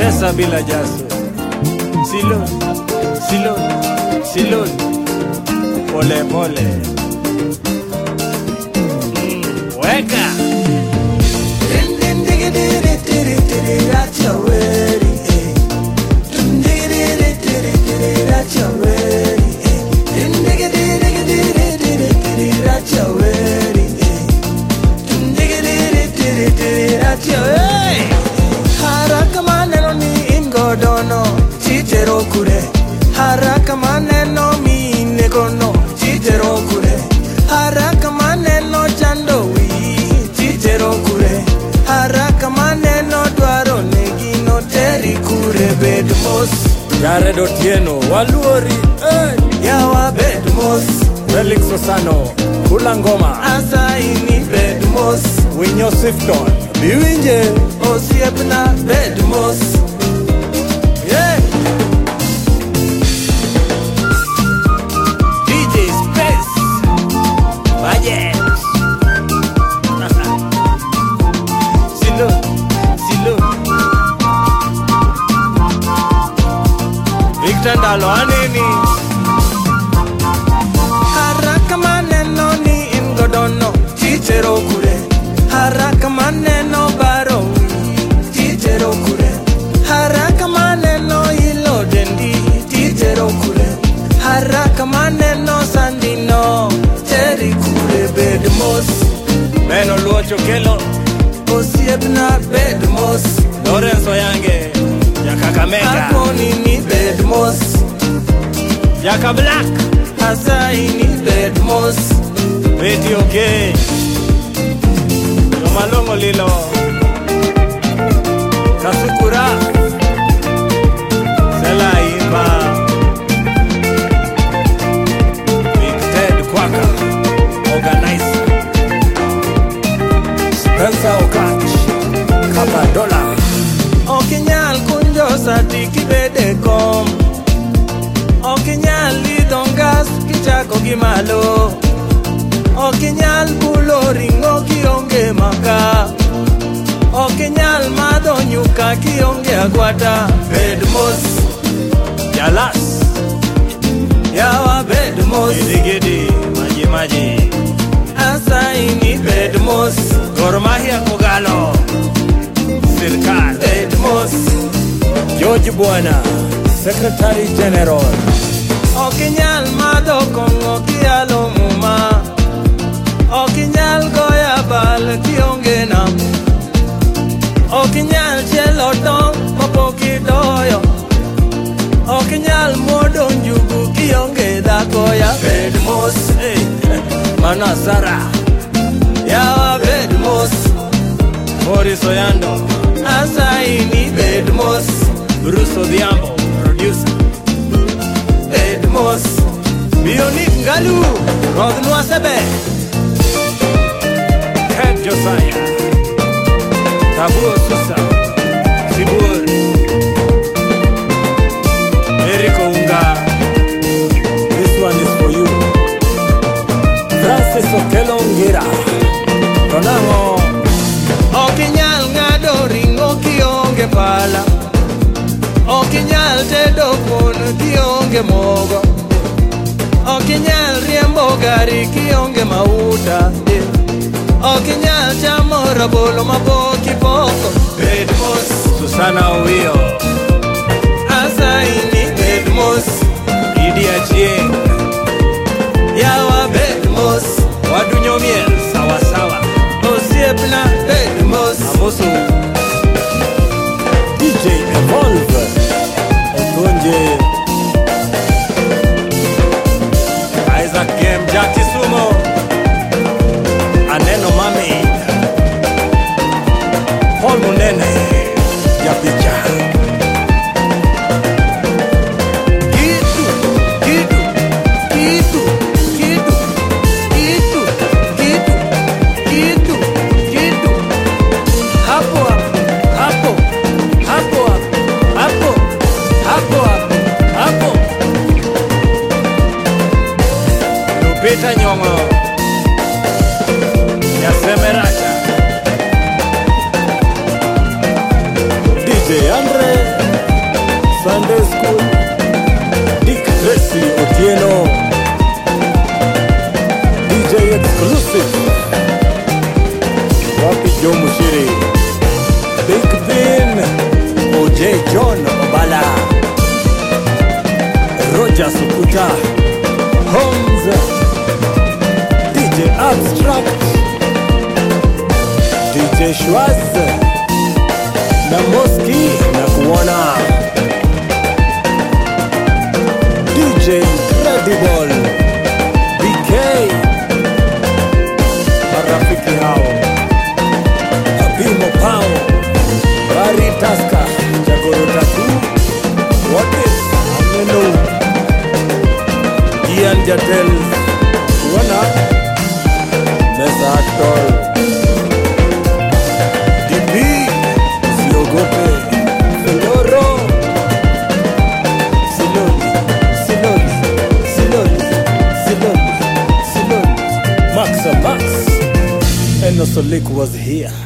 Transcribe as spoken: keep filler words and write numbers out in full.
pesa bila jaso. Silon, silon, silon, pole pole. Mm, weka. Haraka maneno ni ingodono chitero kure. Haraka maneno mi negono chitero kure. Haraka maneno chando wi chitero kure. Haraka maneno dwaro negino teri kure. Bed mos Jared Otieno, Waluori, eh. yawa bed mos. Felix Osano, Kula Ngoma, Asaini bed mos. Winyo Sifton, Biwinje, Osiepna bed mos. Yeah. D J Space Budget. Silo, silo. Victor Ndalo aneni. Haraka maneno ni ingodono chichero kure. Haraka maneno baro chichero kure. Haraka maneno ilo dendi chichero kure. Haraka maneno sandino cheri kure. Bed mos Beno Luocho Kelo, osiepna bed mos. Lorenzo Yange, Yaka Kamega, Akoni ni bed mos. Yaka Black, Asaini bed mos. Betty Okay, Yomalongo Lilo, Kasukura, Sela Imba, Big Ted Kwaka, Organize, Spencer Okach, Kabadola, Okinyal kunjo sati kibede kom. Okinyal lidongas kichako gimalo. Okinyal bulo ringo kionge maka. Okinyal madho nyuka kionge agwata. Bed mos, Jalas, yawa bed mos. Gidi Gidi, Maji Maji, Asaini bed mos. Gor Mahia Kogalo, Sirkal, Bed mos. George Buana, Secretary General, Okinyal madho kongo kialo muma. Okinyal goya bal kionge nam. Okinyal chelo tong mapoki doyo. Okinyal modo njugu kionge dakoya. Bed mos, hey, Manasara, yawa bed mos. Boris Oyando, Asaini bed mos. Bruce Odhiambo, producer, Bed mos. Bionik Ngalu, Rodh Nwasebe. Ted Josiah, Tabu Susa, Sibur, Eric Unga, this one is for you, Francis Okelo Ngira, Ronango, Okinyal ngado ringo kionge pala. Okinyal tedo kuon kionge mogo. Okinyal riembo gari kionge mauta. Okinyal chamo rabolo mapoki poko. Bed mos, Susana Owio, Asaini bed mos. Idi Achieng, Yawa bed mos. Wadunyo Miel, Sawa Sawa, Osiepna bed mos. Amosu, D J Evolve, Okonje, Isaac Game, Jackie Sumo, Aneno Mami, Paul Munene, Yapicha, Kitu, kitu, kitu, kitu, kitu, kitu, kitu, kitu. Hapo hapo, hapo hapo, hapo hapo. Lupita Nyong'o, Yasemeracha, D J Andre, Peter Sukuta, Holmes, D J Abstract, D J Schwarz na Moski na kuona D J Incredible, B K, marafiki hao Abimo Pao, Bari Taska, Jagoro Tatu, wote ameno Ian Jatel, wana Mesa Actor, D B, Siogope, Feloro, Siloli, Siloli, Siloli, Siloli, Siloli, Max Max, Enosolik was here.